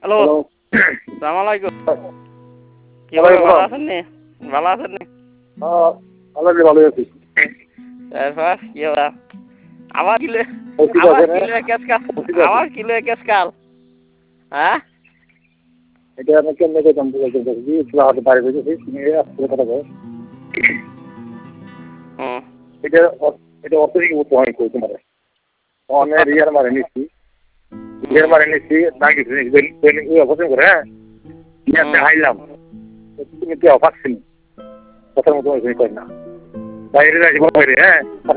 Hello hello সালাম আলাইকুম কি ওয়ালাইকুম ভালো সালাম। আছেন নি ভালো আছেন নি আল্লাহ ভালো আছি। তারপর কি হলো আবার কিলো ঠিক আবার আছে না? কিলো কেস কাল ঠিক আছে। আবার কিলো কেস কাল হ্যাঁ এটা আমি কেমনে করতাম বলতে দেখি একটু হাতে বাইরে হয়েছে নিয়ে আসলে কথা বল। হুম এটা এটা অত্যধিক উপহার করি তোমার অনেক রিয়ার মারে নিচ্ছি না কিছু পছন্দ করে হ্যাঁ ইয়াতে হাইলাম তুমি কি অফার ছিল কথার মতো করি না বাইরে যাই বাইরে হ্যাঁ